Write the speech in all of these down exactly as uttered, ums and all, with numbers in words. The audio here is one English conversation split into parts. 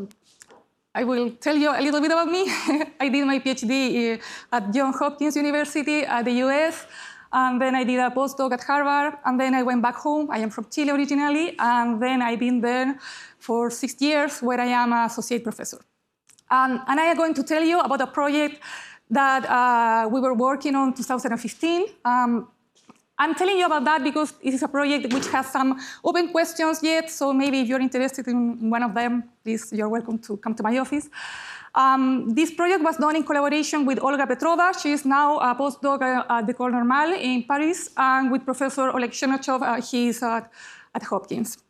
Um, I will tell you a little bit about me. I did my PhD at Johns Hopkins University at the U S, and then I did a postdoc at Harvard, and then I went back home. I am from Chile originally, and then I've been there for six years where I am an associate professor. Um, and I am going to tell you about a project that uh, we were working on in two thousand fifteen. Um, I'm telling you about that because it is a project which has some open questions yet, so maybe if you're interested in one of them, please, you're welcome to come to my office. Um, this project was done in collaboration with Olga Petrova. She is now a postdoc at the École Normale in Paris, and with Professor Oleg Chernachov, uh, he is at, at Hopkins.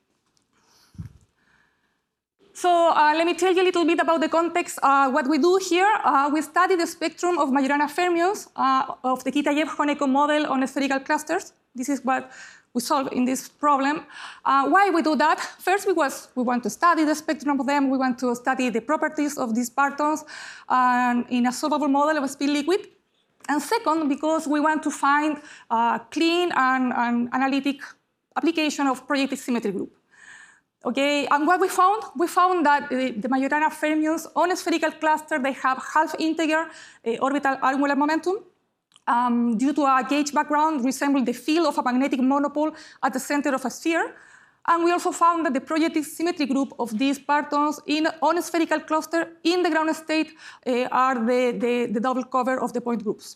So uh, let me tell you a little bit about the context. Uh, what we do here, uh, we study the spectrum of Majorana fermions uh, of the Kitaev-Honeycomb model on spherical clusters. This is what we solve in this problem. Uh, why we do that? First, because we want to study the spectrum of them. We want to study the properties of these partons uh, in a solvable model of a spin liquid. And second, because we want to find a clean and, and analytic application of projective symmetry group. Okay, and what we found? We found that uh, the Majorana fermions on a spherical cluster, they have half-integer uh, orbital angular momentum um, due to a gauge background resembling the field of a magnetic monopole at the center of a sphere. And we also found that the projective symmetry group of these partons in, on a spherical cluster in the ground state uh, are the, the, the double cover of the point groups.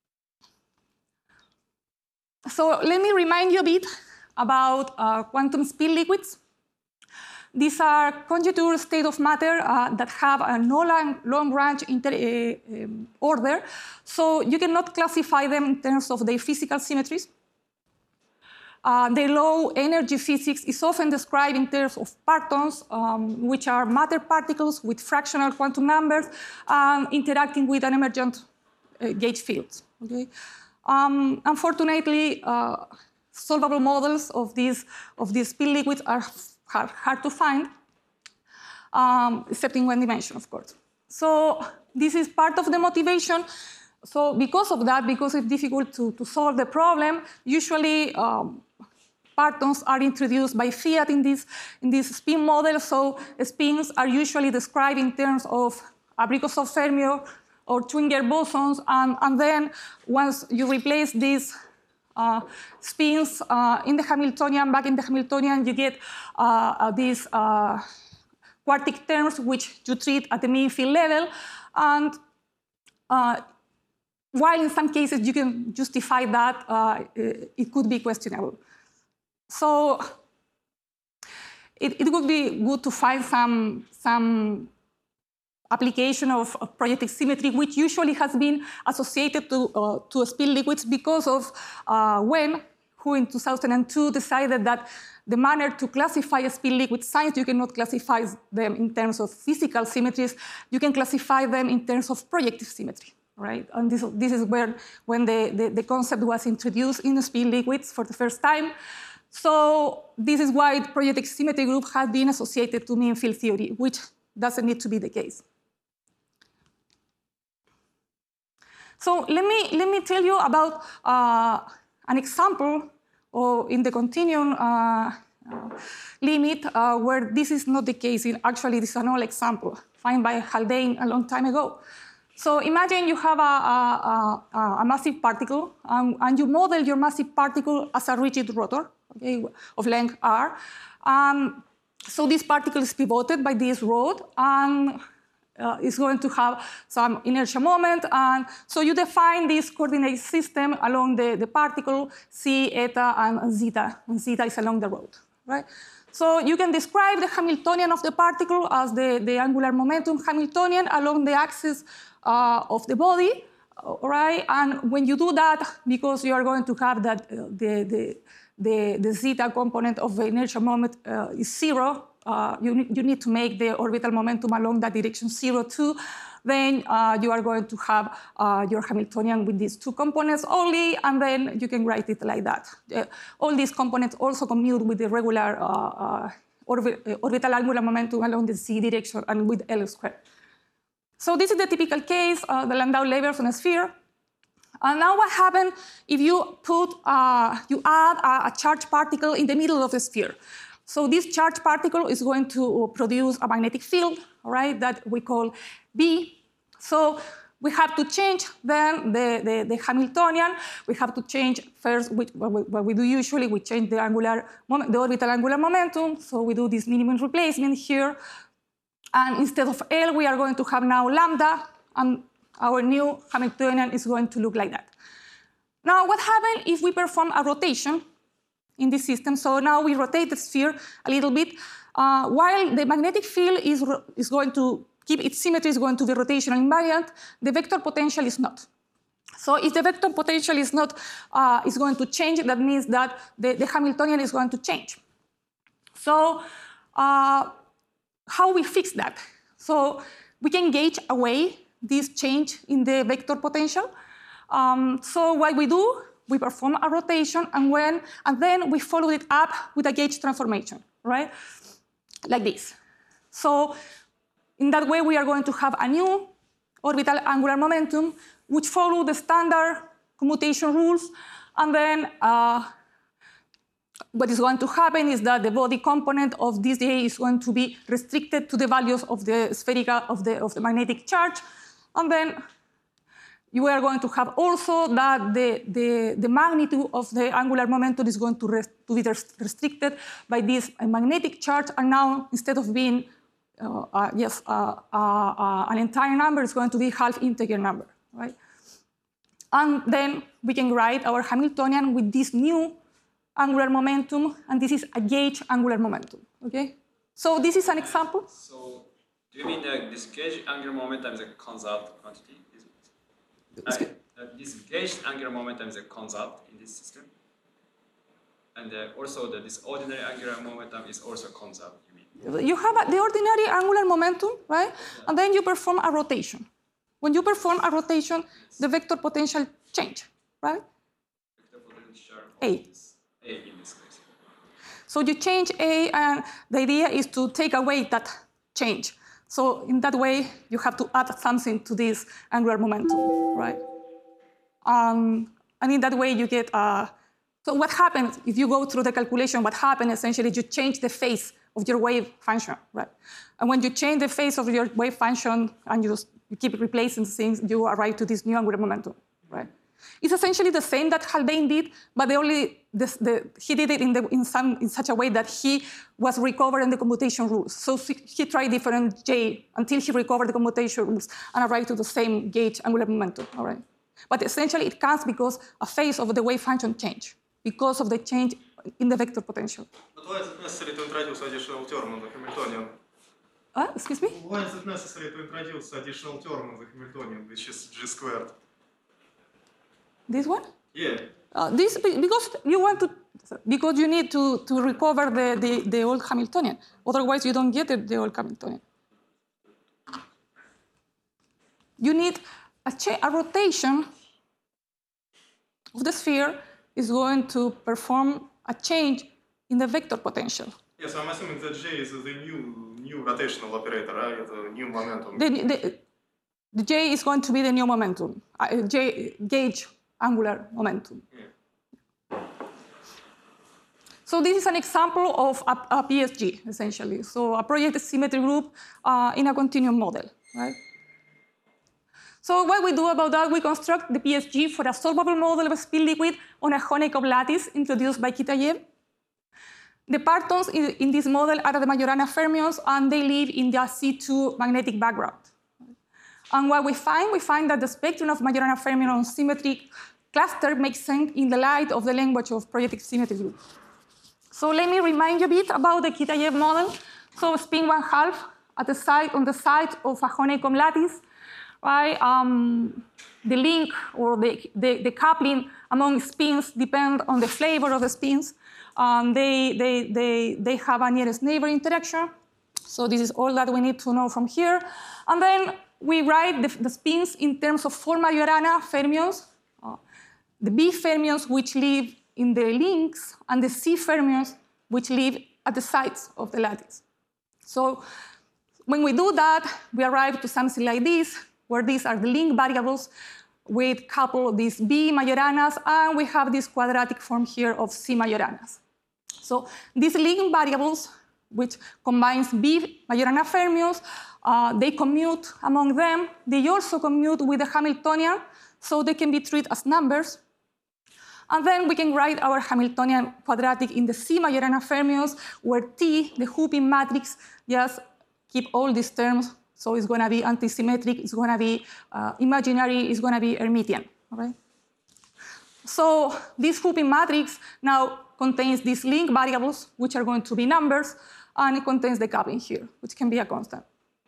So let me remind you a bit about uh, quantum spin liquids. These are conjecture state of matter uh, that have a no long-range uh, um, order, so you cannot classify them in terms of their physical symmetries. Uh, their low energy physics is often described in terms of partons, um, which are matter particles with fractional quantum numbers um, interacting with an emergent uh, gauge field. Okay? Um, unfortunately, uh, solvable models of these, of these spin liquids are Hard, hard to find, um, except in one dimension, of course. So this is part of the motivation. So because of that, because it's difficult to, to solve the problem, usually um, partons are introduced by fiat in this, in this spin model. So spins are usually described in terms of Abrikosov fermion or Schwinger bosons. And, and then once you replace these Uh, spins uh, in the Hamiltonian, back in the Hamiltonian, you get uh, uh, these uh, quartic terms which you treat at the mean field level. And uh, while in some cases you can justify that, uh, it could be questionable. So it, it would be good to find some, some application of, of projective symmetry, which usually has been associated to, uh, to spin liquids because of uh, Wen, who in two thousand two decided that the manner to classify a spin liquid signs, you cannot classify them in terms of physical symmetries, you can classify them in terms of projective symmetry, right? And this, this is where, when the, the, the concept was introduced in the spin liquids for the first time. So this is why the projective symmetry group has been associated to mean field theory, which doesn't need to be the case. So let me, let me tell you about uh, an example or in the continuum uh, uh, limit uh, where this is not the case. In, actually, this is an old example found by Haldane a long time ago. So imagine you have a, a, a, a massive particle um, and you model your massive particle as a rigid rotor, okay, of length r. Um, so this particle is pivoted by this rod and Uh, is going to have some inertia moment. And so you define this coordinate system along the, the particle, c, eta, and zeta. And zeta is along the road, right? So you can describe the Hamiltonian of the particle as the, the angular momentum Hamiltonian along the axis uh, of the body, all right? And when you do that, because you are going to have that uh, the, the, the, the zeta component of the inertia moment uh, is zero, Uh, you, need, you need to make the orbital momentum along that direction zero too, then uh, you are going to have uh, your Hamiltonian with these two components only, and then you can write it like that. Uh, all these components also commute with the regular uh, uh, orbi uh, orbital angular momentum along the z direction and with L squared. So this is the typical case, uh, the Landau levels on a sphere. And now what happens if you put, uh, you add a, a charged particle in the middle of the sphere? So this charged particle is going to produce a magnetic field, right, that we call B. So we have to change then the, the, the Hamiltonian. We have to change first, which, what, we, what we do usually, we change the, angular moment, the orbital angular momentum. So we do this minimum replacement here. And instead of L, we are going to have now lambda, and our new Hamiltonian is going to look like that. Now, what happens if we perform a rotation in this system? So now we rotate the sphere a little bit, uh, while the magnetic field is, is going to keep its symmetry, is going to be rotational invariant, the vector potential is not. So if the vector potential is not uh, is going to change, that means that the, the Hamiltonian is going to change. So uh, how we fix that? So we can gauge away this change in the vector potential. Um, so what we do, we perform a rotation, and when and then we follow it up with a gauge transformation, right? Like this. So in that way, we are going to have a new orbital angular momentum, which follow the standard commutation rules. And then uh, what is going to happen is that the body component of this J is going to be restricted to the values of the spherical of the of the magnetic charge, and then you are going to have also that the, the, the magnitude of the angular momentum is going to, rest, to be restricted by this magnetic charge, and now instead of being uh, uh, yes, uh, uh, uh, an entire number, is going to be half integer number, right? And then we can write our Hamiltonian with this new angular momentum, and this is a gauge angular momentum, okay? So this is an example. So do you mean that this gauge angular momentum is a conserved quantity? Uh, uh, this gauged angular momentum is a conserved in this system, and uh, also the, this ordinary angular momentum is also conserved. You mean? You have a, the ordinary angular momentum, right? Yeah. And then you perform a rotation. When you perform a rotation, the vector potential change, right? Vector potential A. Is A in this case. So you change A, and the idea is to take away that change. So in that way, you have to add something to this angular momentum, right? Um, and in that way, you get, uh, so what happens if you go through the calculation, what happens essentially, you change the phase of your wave function, right? And when you change the phase of your wave function and you, you keep replacing things, you arrive to this new angular momentum, right? It's essentially the same that Haldane did, but the only, this, the, he did it in, the, in, some, in such a way that he was recovering the commutation rules. So he tried different J until he recovered the commutation rules and arrived to the same gauge angular momentum, all right? But essentially it comes because a phase of the wave function change, because of the change in the vector potential. But why is it necessary to introduce additional term in the Hamiltonian? Uh, excuse me? Why is it necessary to introduce additional term in the Hamiltonian, which is G squared? This one? Yeah. Uh, this because you want to, because you need to, to recover the, the, the old Hamiltonian. Otherwise, you don't get the, the old Hamiltonian. You need a, a rotation of the sphere is going to perform a change in the vector potential. Yes, I'm assuming that J is the new new rotational operator, right? The new momentum. The, the, the J is going to be the new momentum, uh, J gauge angular momentum. Yeah. So this is an example of a, a P S G, essentially. So a projected symmetry group uh, in a continuum model, right? So what we do about that, we construct the P S G for a solvable model of a spin liquid on a Honeycomb lattice introduced by Kitaev. The partons in, in this model are the Majorana fermions, and they live in the C two magnetic background. And what we find, we find that the spectrum of Majorana fermion on symmetric cluster makes sense in the light of the language of projective symmetry group. So let me remind you a bit about the Kitaev model. So spin one half at the side, on the side of a honeycomb lattice, right? Um, the link or the, the, the coupling among spins depend on the flavor of the spins. Um, they, they, they, they have a nearest neighbor interaction. So this is all that we need to know from here. And then we write the, the spins in terms of four Majorana fermions, uh, the B fermions which live in the links, and the C fermions which live at the sides of the lattice. So when we do that, we arrive to something like this, where these are the link variables. We couple these B Majoranas, and we have this quadratic form here of C Majoranas. So these link variables, which combines B Majorana fermions, uh, they commute among them. They also commute with the Hamiltonian, so they can be treated as numbers. And then we can write our Hamiltonian quadratic in the C Majorana fermions, where T, the Hupin matrix, just keep all these terms. So it's going to be antisymmetric, it's going to be uh, imaginary, it's going to be Hermitian. Okay? So this Hupin matrix now contains these link variables, which are going to be numbers, and it contains the coupling here, which can be a constant.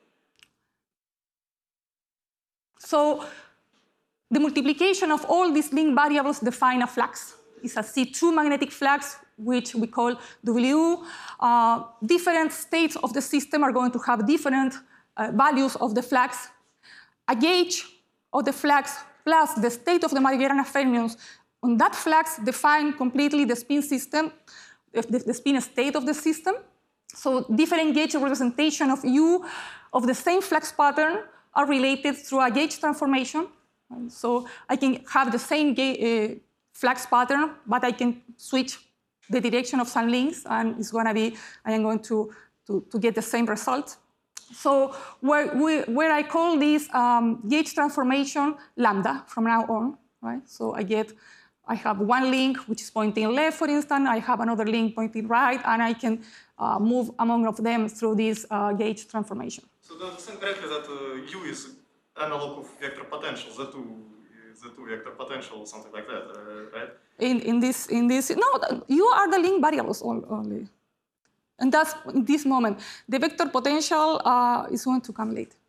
So the multiplication of all these link variables define a flux. It's a C two magnetic flux, which we call W. Uh, different states of the system are going to have different uh, values of the flux. A gauge of the flux plus the state of the Majorana fermions on that flux define completely the spin system, the, the spin state of the system. So different gauge representation of U of the same flux pattern are related through a gauge transformation. So I can have the same uh, flux pattern, but I can switch the direction of some links, and it's going to be, I am going to, to, to get the same result. So where, we, where I call this um, gauge transformation lambda from now on, right? So I get, I have one link which is pointing left, for instance. I have another link pointing right, and I can uh, move among of them through this uh, gauge transformation. So does this correctly that uh, U is analog of vector potential, Z two, Z two vector potential, something like that, uh, right? In, in this, in this, no, you are the link variables only. And that's in this moment. The vector potential uh, is going to come later.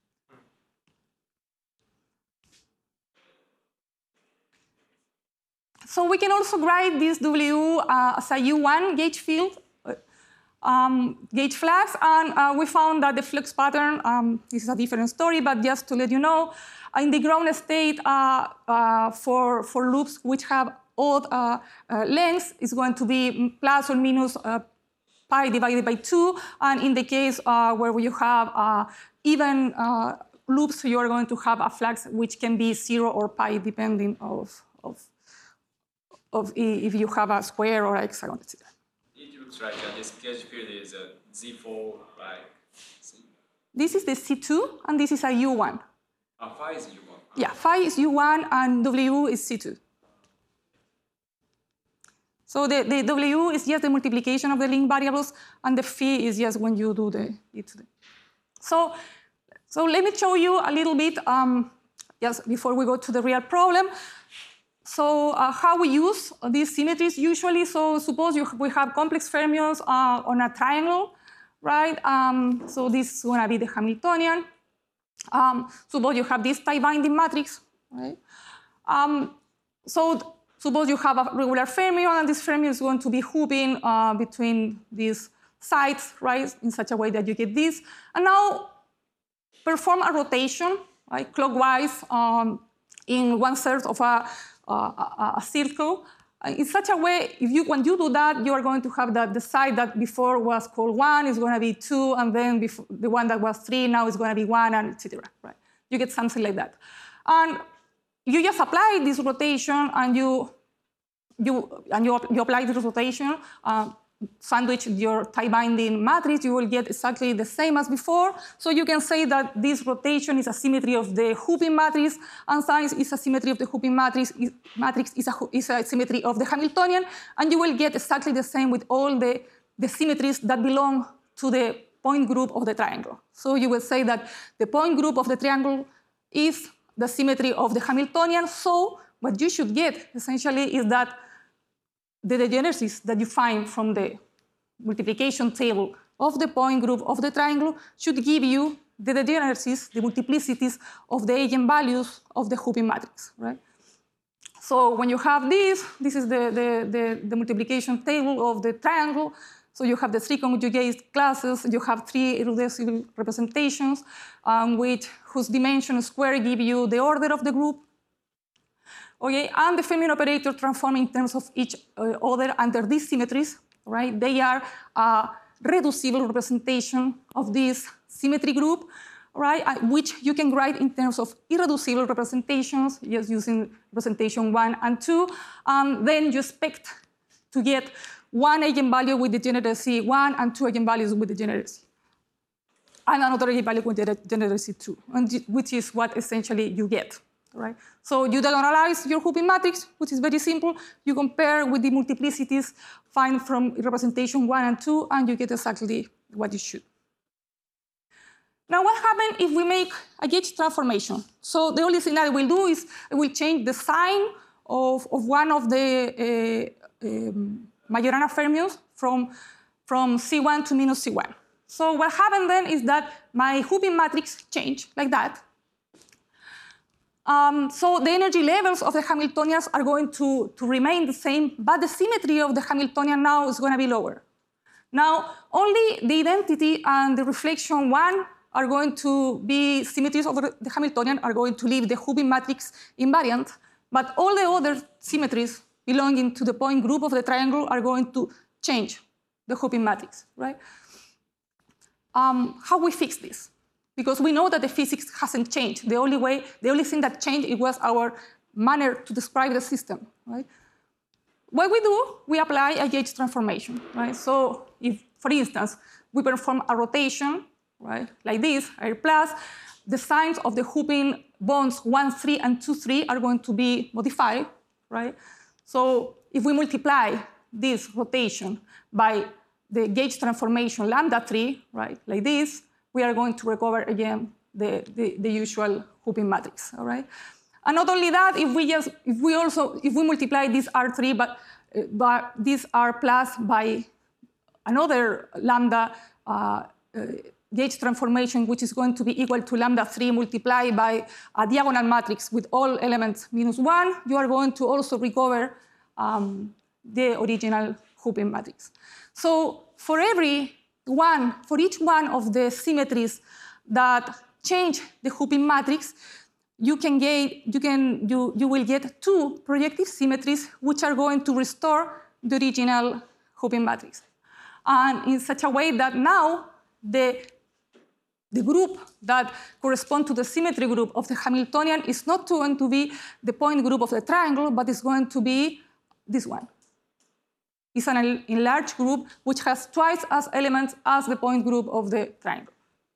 So we can also write this W uh, as a U one gauge field, um, gauge flux, and uh, we found that the flux pattern, um, this is a different story, but just to let you know, in the ground state uh, uh, for, for loops which have odd uh, uh, lengths is going to be plus or minus uh, pi divided by two, and in the case uh, where you have uh, even uh, loops, you are going to have a flux which can be zero or pi depending of, of, of if you have a square or a hexagon, et cetera. It looks like uh, this gauge field is a Z four, right? C. This is the C two, and this is a U one. Uh, phi is U one. Yeah, phi is U one, and W is C two. So the, the W is just the multiplication of the link variables, and the phi is just when you do the it. So, so let me show you a little bit, um, just before we go to the real problem. So uh, how we use these symmetries usually. So suppose you, we have complex fermions uh, on a triangle, right? Um, so this is going to be the Hamiltonian. Um, suppose you have this tie binding matrix, right? Um, so suppose you have a regular fermion, and this fermion is going to be hooping uh, between these sides, right, in such a way that you get this. And now perform a rotation, right, clockwise um, in one third of a, uh, a, a circle. In such a way, if you, when you do that, you are going to have that the side that before was called one is going to be two, and then before, the one that was three now is going to be one, and et cetera. Right? You get something like that. And you just apply this rotation, and you you and you, you apply this rotation, uh, sandwich your tie binding matrix, you will get exactly the same as before. So you can say that this rotation is a symmetry of the Hupin matrix, and since is a symmetry of the Hupin matrix, is, matrix is, a, is a symmetry of the Hamiltonian, and you will get exactly the same with all the, the symmetries that belong to the point group of the triangle. So you will say that the point group of the triangle is the symmetry of the Hamiltonian. So what you should get essentially is that the degeneracies that you find from the multiplication table of the point group of the triangle should give you the degeneracies, the multiplicities of the eigenvalues of the Hupin matrix, right? So when you have this, this is the, the, the, the multiplication table of the triangle. So you have the three conjugate classes, you have three irreducible representations, um, which, whose dimension square give you the order of the group. Okay, and the fermion operator transform in terms of each uh, other under these symmetries, right? They are a reducible representation of this symmetry group, right? Uh, which you can write in terms of irreducible representations, just using representation one and two. And then you expect to get one eigenvalue with degeneracy one and two eigenvalues with degeneracy, and another eigenvalue with degeneracy two, which is what essentially you get. Right? So you diagonalize your Hoping matrix, which is very simple. You compare with the multiplicities find from representation one and two, and you get exactly what you should. Now, what happens if we make a gauge transformation? So the only thing that I will do is I will change the sign of, of one of the uh, um, Majorana fermions from, from C one to minus C one. So what happened then is that my Hoping matrix changed like that. Um, so the energy levels of the Hamiltonians are going to, to remain the same, but the symmetry of the Hamiltonian now is going to be lower. Now, only the identity and the reflection one are going to be symmetries of the Hamiltonian, are going to leave the Hoping matrix invariant, but all the other symmetries belonging to the point group of the triangle are going to change the Hoping matrix, right? Um, how we fix this? Because we know that the physics hasn't changed. The only way, the only thing that changed, it was our manner to describe the system, right? What we do, we apply a gauge transformation, right? So if, for instance, we perform a rotation, right, like this, R plus, the signs of the Hoping bonds one, three, and two, three are going to be modified, right? So if we multiply this rotation by the gauge transformation lambda three, right, like this, we are going to recover again the, the, the usual Hoping matrix, all right? And not only that, if we just, if we also, if we multiply this R three, but, uh, but this R plus by another lambda uh, uh, gauge transformation, which is going to be equal to lambda three multiplied by a diagonal matrix with all elements minus one, you are going to also recover um, the original Hoping matrix. So for every one, for each one of the symmetries that change the Hoping matrix, you can get, you can, you, you will get two projective symmetries which are going to restore the original Hoping matrix. And in such a way that now the, the group that corresponds to the symmetry group of the Hamiltonian is not going to be the point group of the triangle, but it's going to be this one. It's an enlarged group which has twice as elements as the point group of the triangle.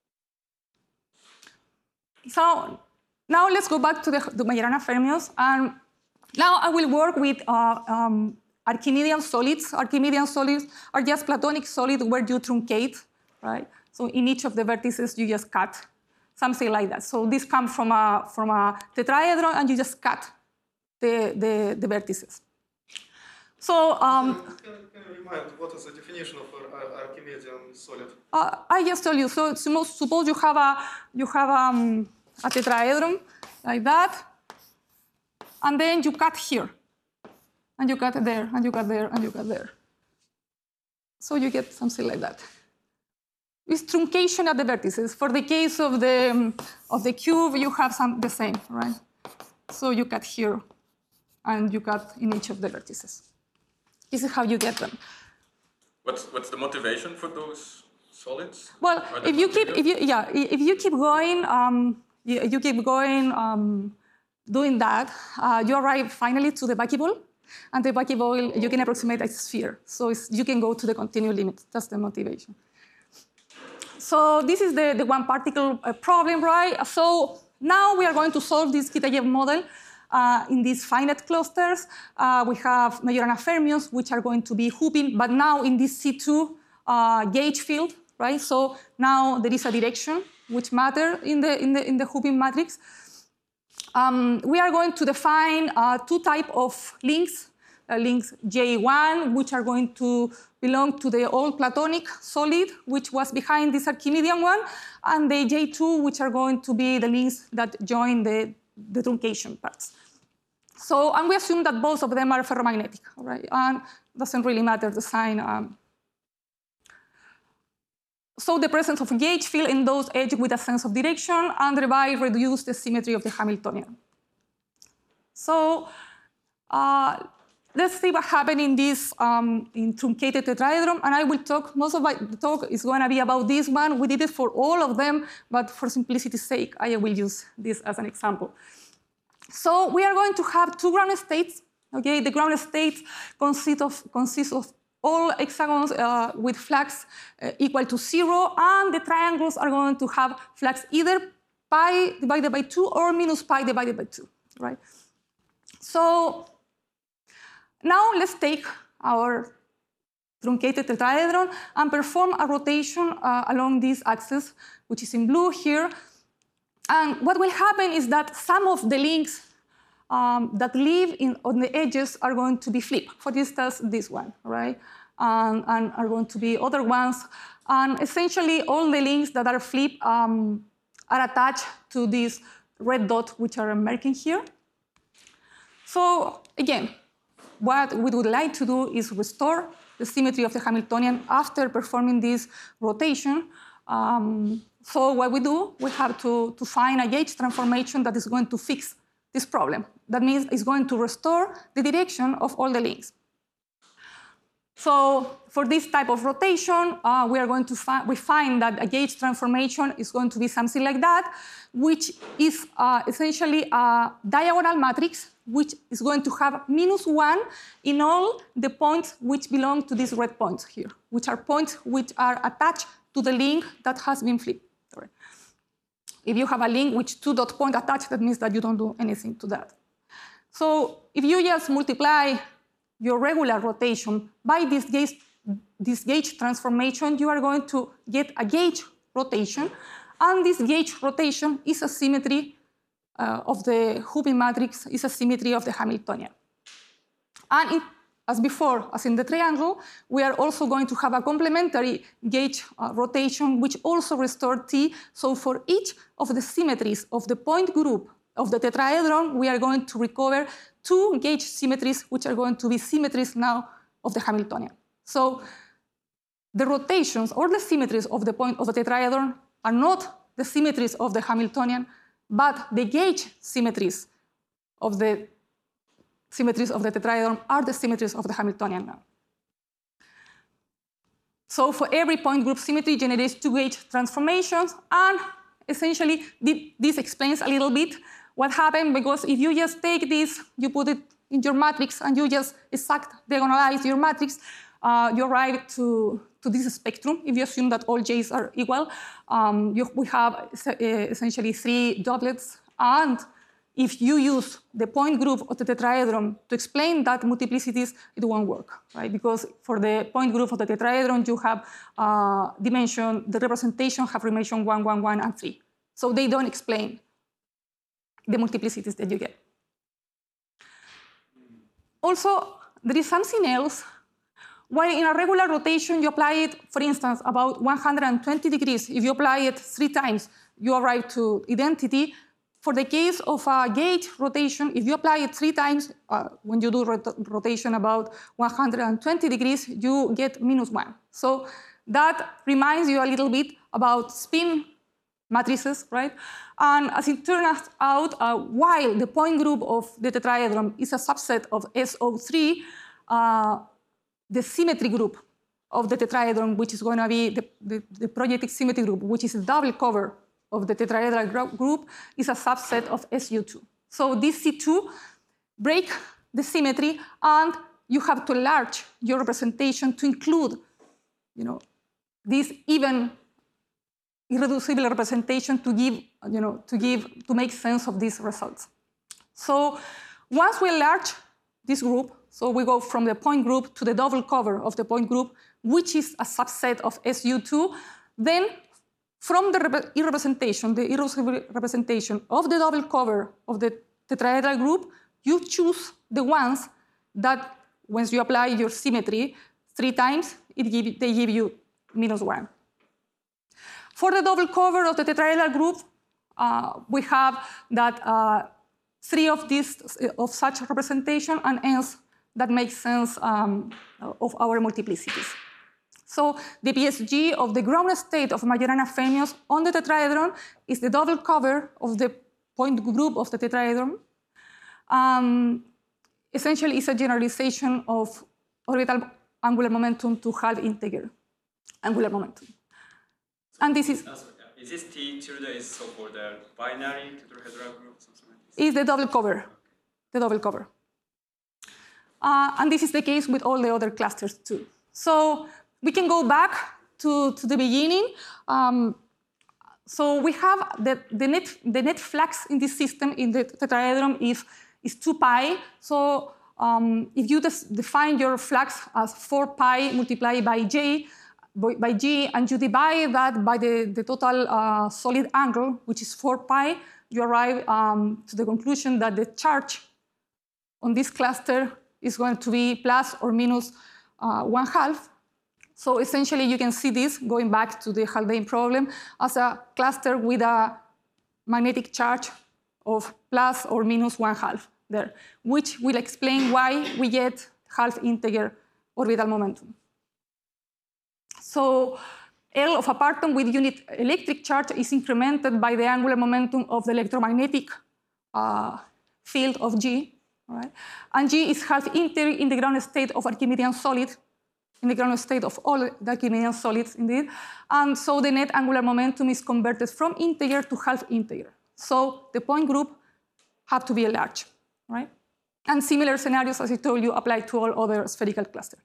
So now let's go back to the, the Majorana fermions. And now I will work with uh, um, Archimedean solids. Archimedean solids are just Platonic solids where you truncate, right? So in each of the vertices, you just cut, something like that. So this comes from a, from a tetrahedron, and you just cut the, the, the vertices. So, um, can, can you remind what is the definition of an Archimedean solid? Uh, I just told you. So suppose you have a you have um, a tetrahedron like that, and then you cut here, and you cut there, and you cut there, and you cut there. So you get something like that. It's truncation at the vertices. For the case of the um, of the cube, you have some the same, right? So you cut here, and you cut in each of the vertices. This is how you get them. What's what's the motivation for those solids? Well, if you keep if you yeah if you keep going um, you, you keep going um, doing that, uh, you arrive finally to the buckyball, and the buckyball you can approximate a sphere. So it's, you can go to the continuous limit. That's the motivation. So this is the the one particle uh, problem, right? So now we are going to solve this Kitaev model. Uh, in these finite clusters, uh, we have Majorana fermions, which are going to be Hoping, but now in this C two uh, gauge field, right? So now there is a direction which matters in the in the in the Hoping matrix. Um, we are going to define uh, two types of links, uh, links J one, which are going to belong to the old Platonic solid, which was behind this Archimedean one, and the J two, which are going to be the links that join the the truncation parts. So, and we assume that both of them are ferromagnetic, right? And it doesn't really matter the sign. Um, so the presence of a gauge field in those edges with a sense of direction and thereby reduce the symmetry of the Hamiltonian. So uh, let's see what happened in this um, in truncated tetrahedron, and I will talk, most of my talk is going to be about this one. We did it for all of them, but for simplicity's sake, I will use this as an example. So we are going to have two ground states. Okay, the ground states consist of consist of all hexagons uh, with flags uh, equal to zero, and the triangles are going to have flags either pi divided by two or minus pi divided by two, right? So now let's take our truncated tetrahedron and perform a rotation uh, along this axis, which is in blue here. And what will happen is that some of the links um, that live in, on the edges are going to be flipped. For instance, this one, right? Um, and are going to be other ones. And essentially, all the links that are flipped um, are attached to this red dot, which are emerging here. So again, what we would like to do is restore the symmetry of the Hamiltonian after performing this rotation. Um, so what we do, we have to, to find a gauge transformation that is going to fix this problem. That means it's going to restore the direction of all the links. So for this type of rotation, uh, we are going to find, we find that a gauge transformation is going to be something like that, which is uh, essentially a diagonal matrix, which is going to have minus one in all the points which belong to these red points here, which are points which are attached to the link that has been flipped. Sorry. If you have a link with two dot point attached, that means that you don't do anything to that. So if you just multiply your regular rotation by this gauge, this gauge transformation, you are going to get a gauge rotation. And this gauge rotation is a symmetry uh, of the Hupin matrix, is a symmetry of the Hamiltonian. And it, as before, as in the triangle, we are also going to have a complementary gauge uh, rotation, which also restores T. So for each of the symmetries of the point group of the tetrahedron, we are going to recover two gauge symmetries, which are going to be symmetries now of the Hamiltonian. So the rotations or the symmetries of the point of the tetrahedron are not the symmetries of the Hamiltonian, but the gauge symmetries of the symmetries of the tetrahedron are the symmetries of the Hamiltonian now. So for every point group symmetry generates two gauge transformations, and essentially this explains a little bit what happened, because if you just take this, you put it in your matrix, and you just exact diagonalize your matrix, uh, you arrive to, to this spectrum. If you assume that all J's are equal, um, you, we have essentially three doublets. And if you use the point group of the tetrahedron to explain that multiplicities, it won't work, right? Because for the point group of the tetrahedron, you have uh, dimension, the representation have dimension one, one, one, and three. So they don't explain the multiplicities that you get. Also, there is something else. While in a regular rotation, you apply it, for instance, about one hundred twenty degrees. If you apply it three times, you arrive to identity. For the case of a gauge rotation, if you apply it three times, uh, when you do rot rotation about one hundred twenty degrees, you get minus one. So that reminds you a little bit about spin matrices, right? And as it turns out, uh, while the point group of the tetrahedron is a subset of S O three, uh, the symmetry group of the tetrahedron, which is going to be the, the, the projective symmetry group, which is the double cover of the tetrahedral group, is a subset of S U two. So this C two break the symmetry, and you have to enlarge your representation to include, you know, this even irreducible representation to give, you know, to give, to make sense of these results. So once we enlarge this group, so we go from the point group to the double cover of the point group, which is a subset of S U two, then from the representation, the irreducible representation of the double cover of the tetrahedral group, you choose the ones that, once you apply your symmetry three times, it give, they give you minus one. For the double cover of the tetrahedral group, uh, we have that uh, three of these of such representation, and hence that makes sense um, of our multiplicities. So the P S G of the ground state of Majorana fermions on the tetrahedron is the double cover of the point group of the tetrahedron. Um, essentially, it's a generalization of orbital angular momentum to half integer angular momentum. And this is... Is this T tilde is so for the binary tetrahedral group? Something like this? Is the double cover, the double cover. Uh, and this is the case with all the other clusters too. So we can go back to, to the beginning. Um, so we have the, the, net, the net flux in this system in the tetrahedron is, is two pi. So um, if you define your flux as four pi multiplied by j, by g, and you divide that by the, the total uh, solid angle, which is four pi, you arrive um, to the conclusion that the charge on this cluster is going to be plus or minus uh, one half. So essentially, you can see this, going back to the Haldane problem, as a cluster with a magnetic charge of plus or minus one half there, which will explain why we get half integer orbital momentum. So L of a parton with unit electric charge is incremented by the angular momentum of the electromagnetic uh, field of G, right? And G is half integer in the ground state of Archimedean solid, in the ground state of all the Archimedean solids, indeed. And so the net angular momentum is converted from integer to half integer. So the point group have to be large, right? And similar scenarios, as I told you, apply to all other spherical clusters.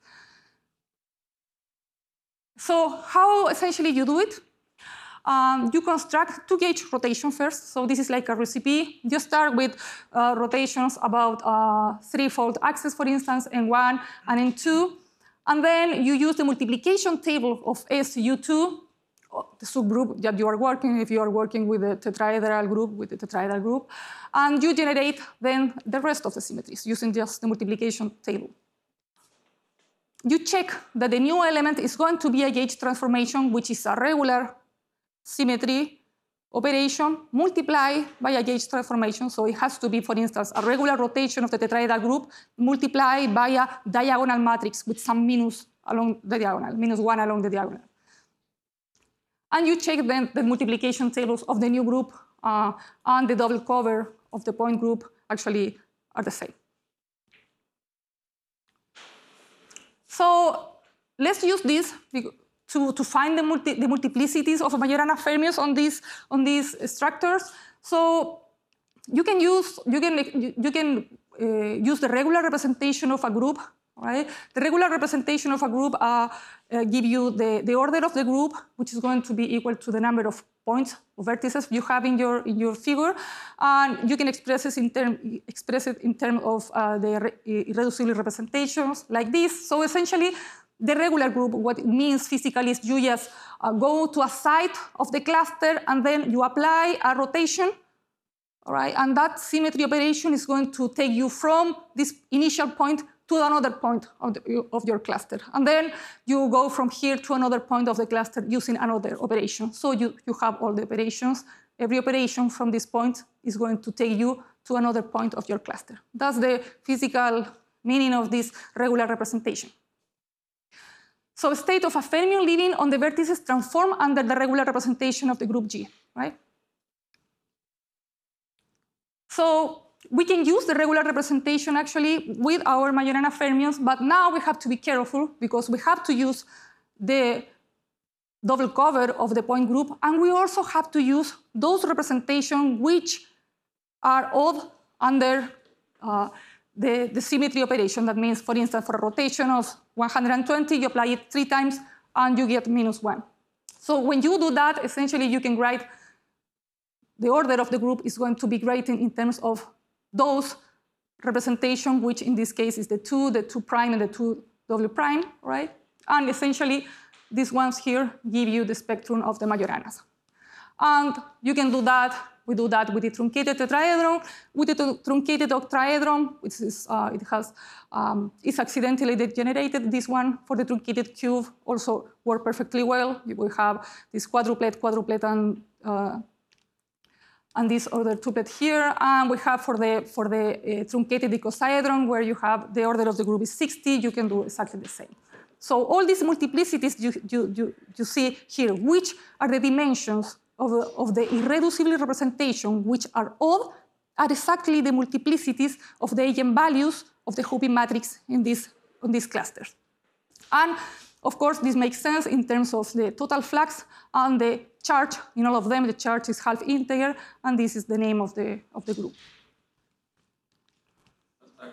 So how essentially you do it? Um, you construct two gauge rotation first. So this is like a recipe. You start with uh, rotations about uh, threefold axis, for instance, N one and N two. And then you use the multiplication table of S U two, the subgroup that you are working, if you are working with the tetrahedral group, with the tetrahedral group. And you generate then the rest of the symmetries using just the multiplication table. You check that the new element is going to be a gauge transformation, which is a regular symmetry operation multiplied by a gauge transformation. So it has to be, for instance, a regular rotation of the tetrahedral group multiplied by a diagonal matrix with some minus along the diagonal, minus one along the diagonal. And you check then the multiplication tables of the new group uh, and the double cover of the point group actually are the same. So let's use this to, to find the, multi, the multiplicities of Majorana fermions on these, on these structures. So you can use, you can, you can uh, use the regular representation of a group, right? The regular representation of a group uh, uh, give you the, the order of the group, which is going to be equal to the number of points or vertices you have in your, in your figure. And you can express it in, term, express it in terms of uh, the irreducible representations like this. So essentially, the regular group, what it means physically is you just uh, go to a side of the cluster and then you apply a rotation, all right? And that symmetry operation is going to take you from this initial point to another point of, the, of your cluster. And then you go from here to another point of the cluster using another operation. So you, you have all the operations. Every operation from this point is going to take you to another point of your cluster. That's the physical meaning of this regular representation. So state of a fermion living on the vertices transform under the regular representation of the group G, right? So we can use the regular representation actually with our Majorana fermions, but now we have to be careful because we have to use the double cover of the point group, and we also have to use those representations which are odd under uh, the, the symmetry operation. That means, for instance, for a rotation of one hundred twenty, you apply it three times and you get minus one. So when you do that, essentially you can write the order of the group is going to be written in terms of those representation, which in this case is the two, the two prime, and the two W prime, right? And essentially, these ones here give you the spectrum of the Majoranas. And you can do that, we do that with the truncated tetrahedron, with the truncated octahedron, which is, uh, it has, um, it's accidentally degenerated. This one for the truncated cube also work perfectly well. You will have this quadruplet, quadruplet, and uh, and this other tuplet here. And we have for the, for the uh, truncated icosahedron, where you have the order of the group is sixty, you can do exactly the same. So all these multiplicities you, you, you, you see here, which are the dimensions of, of the irreducible representation, which are odd, are exactly the multiplicities of the eigenvalues of the Hoping matrix in this, on these clusters. And of course, this makes sense in terms of the total flux and the charge. In all of them, the charge is half integer, and this is the name of the, of the group. Excuse me.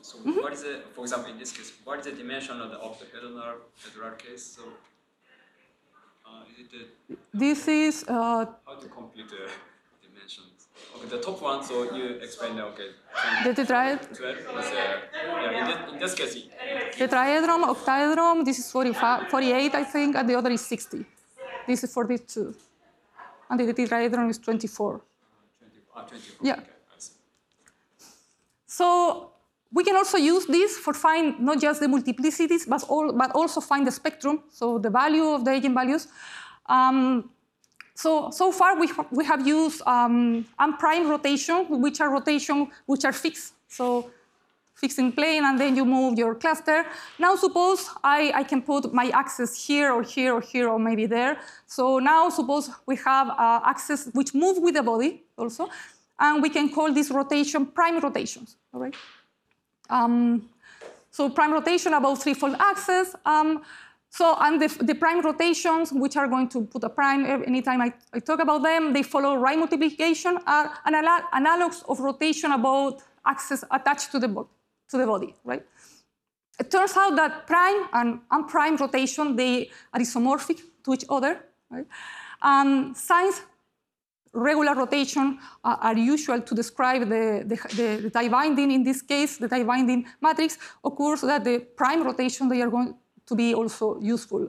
So mm-hmm. what is the, for example, in this case, what is the dimension of the octahedral heterodyne case? So uh, is it the, this is uh, how to compute the dimensions? Okay, the top one. So you explained that. Okay, the tetrahedron. twelve is uh, yeah. In, the, in this case, it, tetrahedron, octahedron. This is forty-five, forty-eight, I think, and the other is sixty. This is forty-two, and the tetrahedron is twenty-four. twenty, ah, twenty-four. Yeah. Okay, I see. So we can also use this for find not just the multiplicities, but, all, but also find the spectrum, so the value of the eigenvalues. Um, so, so far we, ha we have used um, unprime rotation, which are rotation which are fixed. So fixed in plane, and then you move your cluster. Now suppose I, I can put my axis here or here or here or maybe there. So now suppose we have uh, axes which move with the body also, and we can call this rotation prime rotations, all right? Um, so prime rotation about threefold axis. Um, so and the, the prime rotations, which are going to put a prime anytime I, I talk about them, they follow right multiplication, are anal analogs of rotation about axis attached to the, bo to the body, right? It turns out that prime and unprime rotation, they are isomorphic to each other, right? Um, since regular rotation uh, are usual to describe the, the, the, the tie binding. In this case, the tie binding matrix occurs that the prime rotation, they are going to be also useful.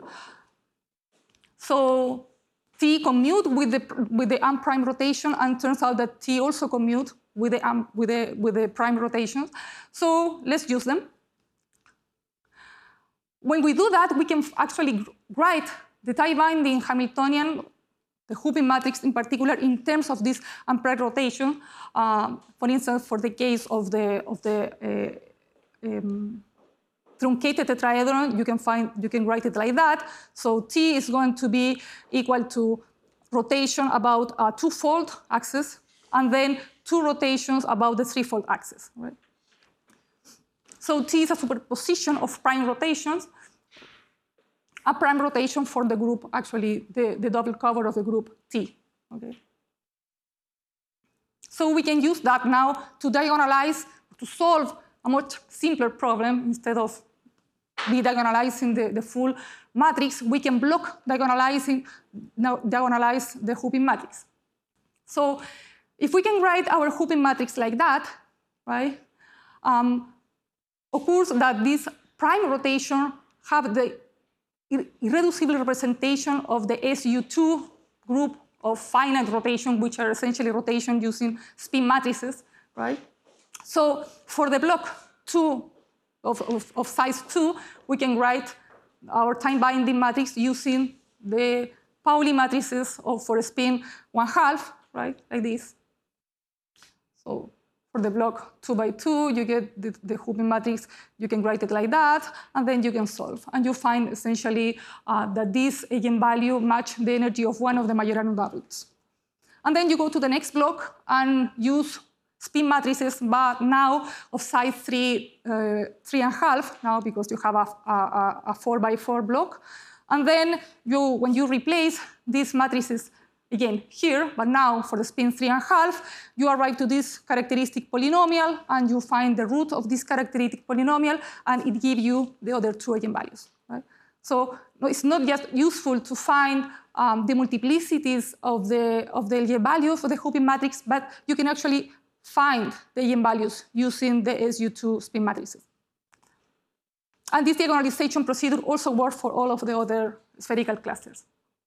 So T commute with the, with the unprime rotation, and turns out that T also commute with the, um, with the, with the prime rotations. So let's use them. When we do that, we can actually write the tie binding Hamiltonian, the Hupin matrix in particular, in terms of this unprime rotation. Um, for instance, for the case of the of the uh, um, truncated tetrahedron, you can find you can write it like that. So T is going to be equal to rotation about a two-fold axis, and then two rotations about the three-fold axis. Right? So T is a superposition of prime rotations. A prime rotation for the group, actually, the, the double cover of the group T. Okay? So we can use that now to diagonalize, to solve a much simpler problem. Instead of be diagonalizing the, the full matrix, we can block diagonalizing, now diagonalize the Hupin matrix. So if we can write our Hupin matrix like that, right, um, occurs that this prime rotation have the irreducible representation of the S U two group of finite rotation, which are essentially rotation using spin matrices, right? So for the block two of, of, of size two, we can write our time-binding matrix using the Pauli matrices of for spin one half, right, like this. So for the block two by two, you get the, the Hupin matrix, you can write it like that, and then you can solve. And you find essentially uh, that this eigenvalue match the energy of one of the Majorana doublets. And then you go to the next block and use spin matrices, but now of size three, uh, three and a half, now because you have a, a, a four by four block. And then you, when you replace these matrices again here, but now for the spin three and a half, you arrive to this characteristic polynomial, and you find the root of this characteristic polynomial, and it gives you the other two eigenvalues. Right? So it's not just useful to find um, the multiplicities of the of the eigenvalues for the Hupin matrix, but you can actually find the eigenvalues using the S U two spin matrices. And this diagonalization procedure also works for all of the other spherical clusters.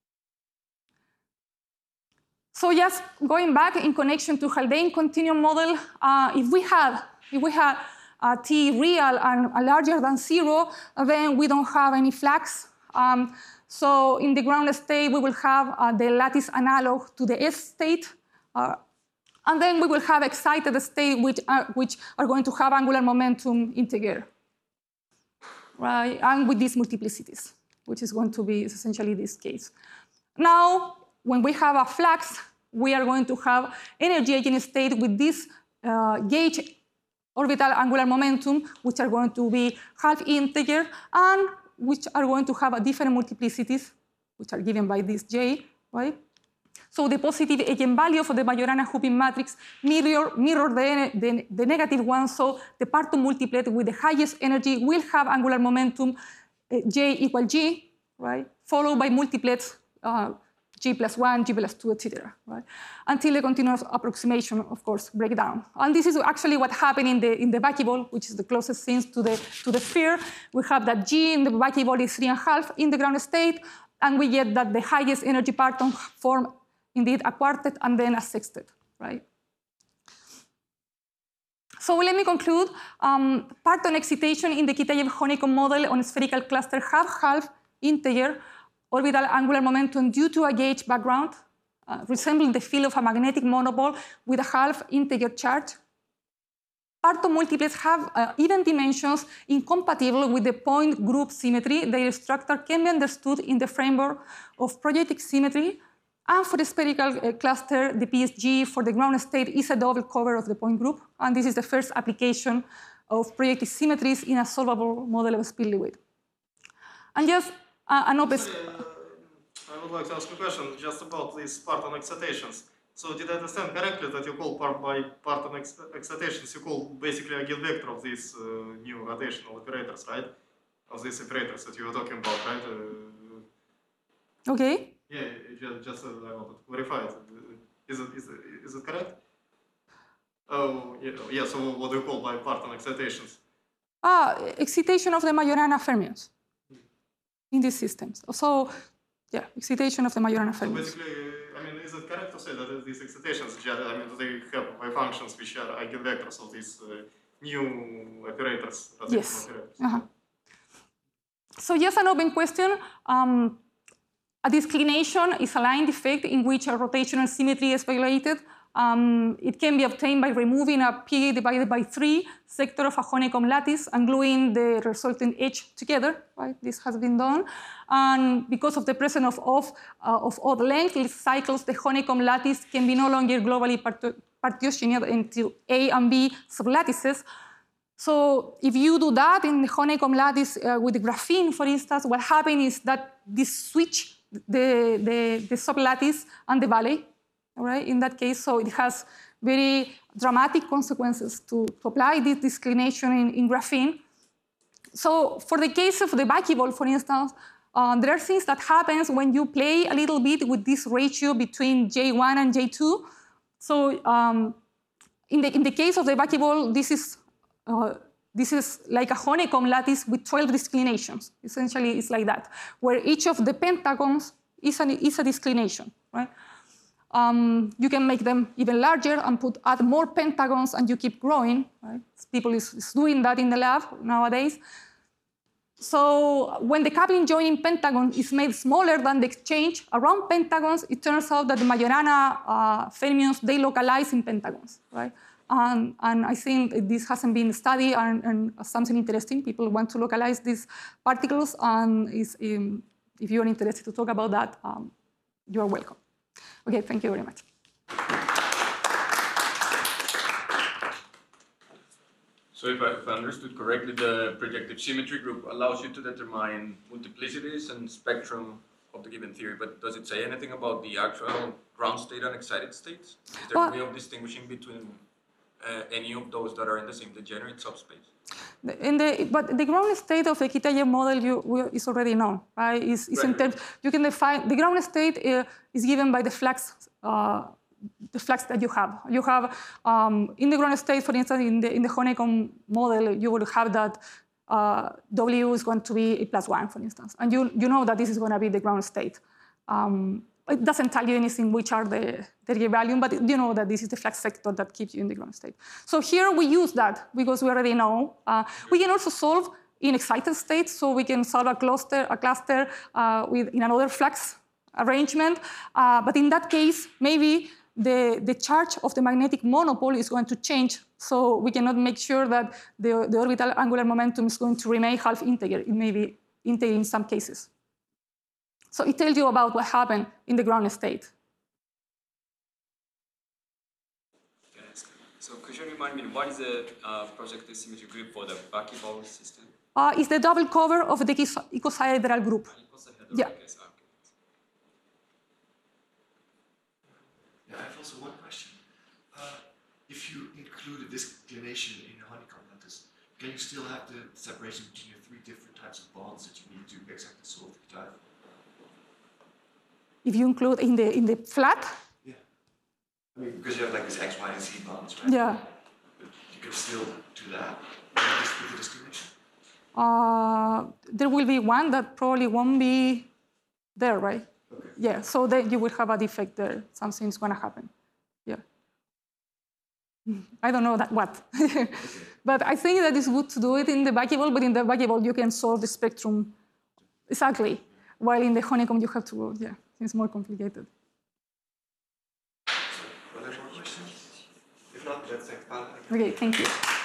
So just going back in connection to Haldane continuum model, uh, if we had if we had uh, T real and uh, larger than zero, then we don't have any flux. Um, so in the ground state, we will have uh, the lattice analog to the S state, uh, and then we will have excited state which are, which are going to have angular momentum integer, right? And with these multiplicities, which is going to be essentially this case. Now, when we have a flux, we are going to have energy eigenstate with this uh, gauge orbital angular momentum, which are going to be half integer, and which are going to have a different multiplicities, which are given by this J, right? So the positive eigenvalue for the Majorana-Hupin matrix mirror, mirror the, the, the negative one, so the partum multiplet with the highest energy will have angular momentum uh, J equal G, right? Followed by multiplets uh, G plus one, G plus two, et cetera, right? Until the continuous approximation, of course, break down. And this is actually what happened in the, in the buckyball, which is the closest thing to the, to the sphere. We have that G in the buckyball is three and a half in the ground state, and we get that the highest energy parton form indeed a quartet and then a sextet, right? So let me conclude. Um, parton excitation in the Kitaev honeycomb model on spherical cluster have half integer orbital angular momentum due to a gauge background, uh, resembling the field of a magnetic monopole with a half integer charge. Parton multiplets have uh, even dimensions incompatible with the point group symmetry. Their structure can be understood in the framework of projective symmetry. And for the spherical uh, cluster, the P S G for the ground state is a double cover of the point group. And this is the first application of projective symmetries in a solvable model of spin-Lewis. And just uh, an open... Sorry, uh, I would like to ask a question just about these parton excitations. So did I understand correctly that you call part by parton ex excitations, you call basically a eigenvector of these uh, new rotational operators, right? Of these operators that you were talking about, right? Uh, okay. Yeah, just, just uh, I wanted to clarify it. Is it, is it, is it correct? Oh, yeah, yeah, so what do you call by parton excitations? Ah, excitation of the Majorana fermions in these systems. So, yeah, excitation of the Majorana fermions. So basically, I mean, is it correct to say that these excitations, I mean, they have wave functions which are eigenvectors of these uh, new operators? Yes. Operators. Uh-huh. So, just an open question. Um, a disclination is a line defect in which a rotational symmetry is violated. Um, it can be obtained by removing a P divided by three sector of a honeycomb lattice and gluing the resulting edge together. Right? This has been done. And because of the presence of, of, uh, of odd length cycles, the honeycomb lattice can be no longer globally partitioned into A and B sublattices. So if you do that in the honeycomb lattice uh, with the graphene, for instance, what happens is that this switch the, the, the sublattice and the valley. Right? In that case, so it has very dramatic consequences to, to apply this disclination in, in graphene. So for the case of the buckyball, for instance, uh, there are things that happens when you play a little bit with this ratio between J one and J two. So um, in, the, in the case of the buckyball, this is, uh, this is like a honeycomb lattice with twelve disclinations. Essentially, it's like that, where each of the pentagons is, an, is a disclination, right? Um, you can make them even larger and put add more pentagons, and you keep growing. Right? People is, is doing that in the lab nowadays. So when the coupling joining pentagon is made smaller than the exchange around pentagons, it turns out that the Majorana uh, fermions they localize in pentagons, right? And, and I think this hasn't been studied, and, and something interesting. People want to localize these particles, and is, um, if you are interested to talk about that, um, you are welcome. Okay, thank you very much. So if I, if I understood correctly, the projective symmetry group allows you to determine multiplicities and spectrum of the given theory, but does it say anything about the actual ground state and excited states? Is there well, a way of distinguishing between uh, any of those that are in the same degenerate subspace? In the, but the ground state of the Kitaev model you, is already known, right? Is, is right, in terms, you can define, the ground state uh, is given by the flux, uh, the flux that you have. You have, um, in the ground state, for instance, in the, in the honeycomb model, you will have that uh, W is going to be a plus one, for instance. And you, you know that this is going to be the ground state. Um, It doesn't tell you anything which are the, the eigenvalue, but you know that this is the flux sector that keeps you in the ground state. So here we use that because we already know. Uh, we can also solve in excited states, so we can solve a cluster, a cluster uh, with in another flux arrangement. Uh, but in that case, maybe the, the charge of the magnetic monopole is going to change, so we cannot make sure that the, the orbital angular momentum is going to remain half integer. It may be integer in some cases. So it tells you about what happened in the ground state. Yes. So could you remind me, what is the uh, projective symmetry group for the buckyball system? Uh, it's the double cover of the icosahedral group. Icosahedral, yeah. Okay, so, okay. include a disclination in a honeycomb lattice, can you still have the separation between the three different types of bonds that you need to exactly solve the type? If you include in the in the flat, Yeah. I mean, because you have like this X, Y, and Z bonds, right? yeah, But you can still do that with the discrimination. uh, there will be one that probably won't be there, right? Okay. Yeah, so then you will have a defect there. Something's going to happen. Yeah. I don't know that what. Okay. But I think that it's good to do it in the buggable, but in the buggable you can solve the spectrum exactly, while in the honeycomb you have to, yeah, it's more complicated. Are there more questions? If not, let's thank Paula. Okay, thank you.